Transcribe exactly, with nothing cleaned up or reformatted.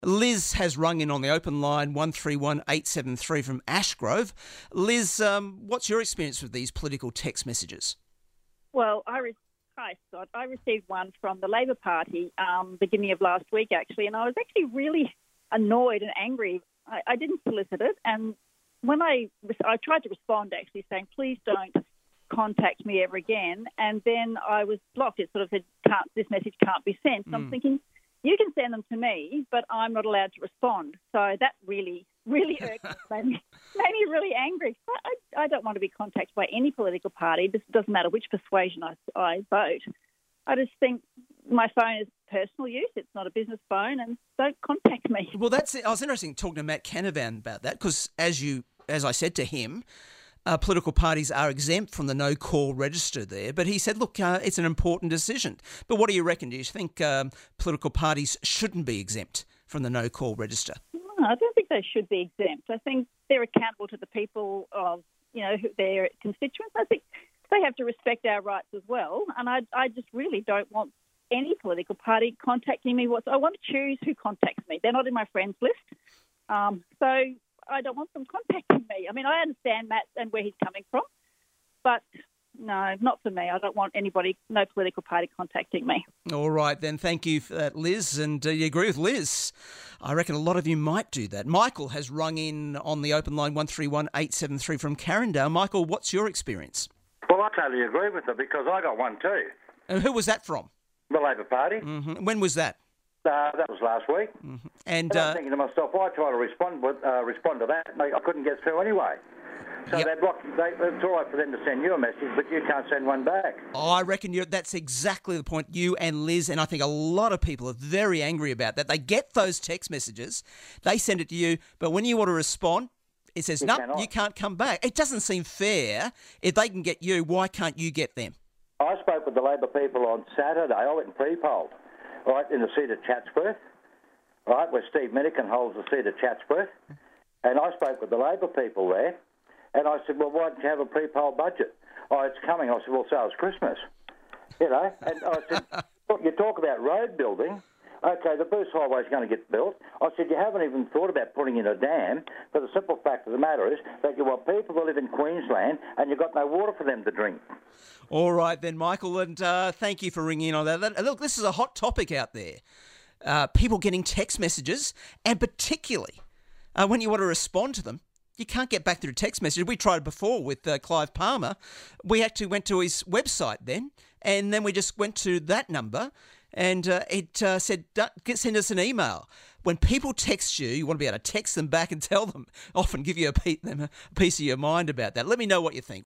Liz has rung in on the open line one three one eight seven three from Ashgrove. Liz, um, what's your experience with these political text messages? Well, I re- hi Scott. I received one from the Labor Party um, beginning of last week, actually, and I was actually really annoyed and angry. I, I didn't solicit it, and when I I tried to respond, actually saying, "Please don't contact me ever again," and then I was blocked. It sort of said, "Can't this message can't be sent." So mm. I'm thinking, you can send them to me, but I'm not allowed to respond. So that really, really irked me, made me, made me really angry. I, I don't want to be contacted by any political party. It doesn't matter which persuasion I, I vote. I just think my phone is personal use. It's not a business phone, and don't contact me. Well, that's it. I was interested in talking to Matt Canavan about that because, as you, as I said to him, Uh, political parties are exempt from the no-call register there. But he said, look, uh, it's an important decision. But what do you reckon? Do you think um, political parties shouldn't be exempt from the no-call register? No, I don't think they should be exempt. I think they're accountable to the people of, you know, their constituents. I think they have to respect our rights as well. And I, I just really don't want any political party contacting me. I want to choose who contacts me. They're not in my friends list. Um, so... I don't want them contacting me. I mean, I understand Matt and where he's coming from, but no, not for me. I don't want anybody, no political party contacting me. All right, then. Thank you for that, Liz. And uh, you agree with Liz. I reckon a lot of you might do that. Michael has rung in on the open line one three one eight seven three from Carindale. Michael, what's your experience? Well, I totally agree with her because I got one too. And who was that from? The Labor Party. Mm-hmm. When was that? Uh, that was last week. Mm-hmm. And, and I'm uh, thinking to myself, why try to respond with, uh, respond to that? I couldn't get through anyway. So yep. they blocked, they, it's all right for them to send you a message, but you can't send one back. Oh, I reckon you're, that's exactly the point. You and Liz, and I think a lot of people are very angry about that. They get those text messages, they send it to you, but when you want to respond, it says, no, nope, you can't come back. It doesn't seem fair. If they can get you, why can't you get them? I spoke with the Labor people on Saturday. I went and pre-polled, right, in the seat of Chatsworth, right, where Steve Minikin holds the seat of Chatsworth. And I spoke with the Labor people there, and I said, well, why don't you have a pre-poll budget? Oh, it's coming. I said, well, so is Christmas. You know, and I said, look, you talk about road building. Okay, the Bruce Highway is going to get built. I said, you haven't even thought about putting in a dam, but the simple fact of the matter is that you want people to live in Queensland and you've got no water for them to drink. All right then, Michael, and uh, thank you for ringing in on that. Look, this is a hot topic out there. Uh, people getting text messages, and particularly uh, when you want to respond to them, you can't get back through text message. We tried before with uh, Clive Palmer. We actually went to his website then, and then we just went to that number, and uh, it uh, said, send us an email. When people text you, you want to be able to text them back and tell them, often give you a piece of your mind about that. Let me know what you think.